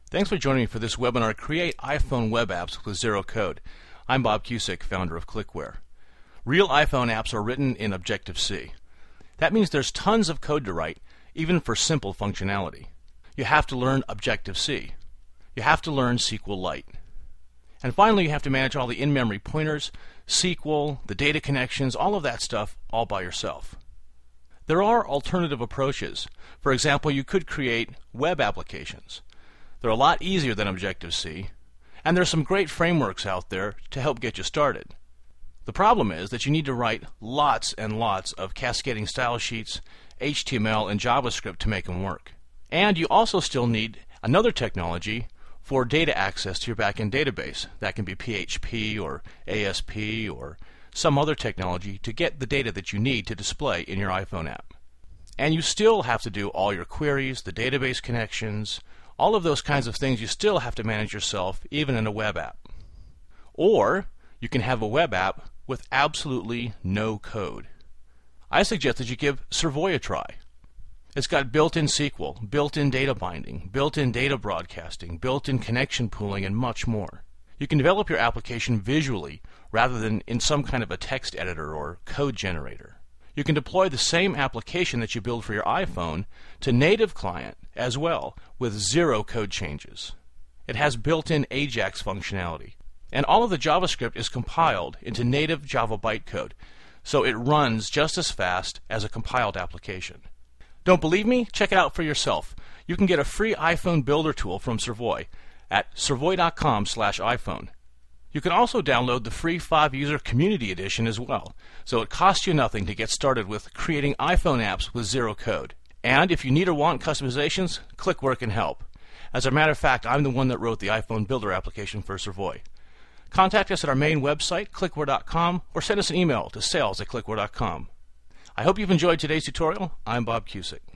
Thanks for joining me for this webinar, Create iPhone Web Apps with Zero Code. I'm Bob Cusick, founder of Clickware. Real iPhone apps are written in Objective-C. That means there's tons of code to write, even for simple functionality. You have to learn Objective-C. You have to learn SQLite. And finally, you have to manage all the in-memory pointers, SQL, the data connections, all of that stuff all by yourself. There are alternative approaches. For example, you could create web applications. They're a lot easier than Objective-C, and there's some great frameworks out there to help get you started. The problem is that you need to write lots and lots of cascading style sheets, HTML, and JavaScript to make them work. And you also still need another technology for data access to your backend database. That can be PHP or ASP or some other technology to get the data that you need to display in your iPhone app. And you still have to do all your queries, the database connections, all of those kinds of things you still have to manage yourself, even in a web app. Or you can have a web app with absolutely no code. I suggest that you give Servoy a try. It's got built-in SQL, built-in data binding, built-in data broadcasting, built-in connection pooling, and much more. You can develop your application visually rather than in some kind of a text editor or code generator. You can deploy the same application that you build for your iPhone to native client as well with zero code changes. It has built-in AJAX functionality. And all of the JavaScript is compiled into native Java bytecode, so it runs just as fast as a compiled application. Don't believe me? Check it out for yourself. You can get a free iPhone builder tool from Servoy at servoy.com/iPhone. You can also download the free 5-user community edition as well, so it costs you nothing to get started with creating iPhone apps with zero code. And if you need or want customizations, Clickware can help. As a matter of fact, I'm the one that wrote the iPhone builder application for Servoy. Contact us at our main website, clickware.com, or send us an email to sales@clickware.com. I hope you've enjoyed today's tutorial. I'm Bob Cusick.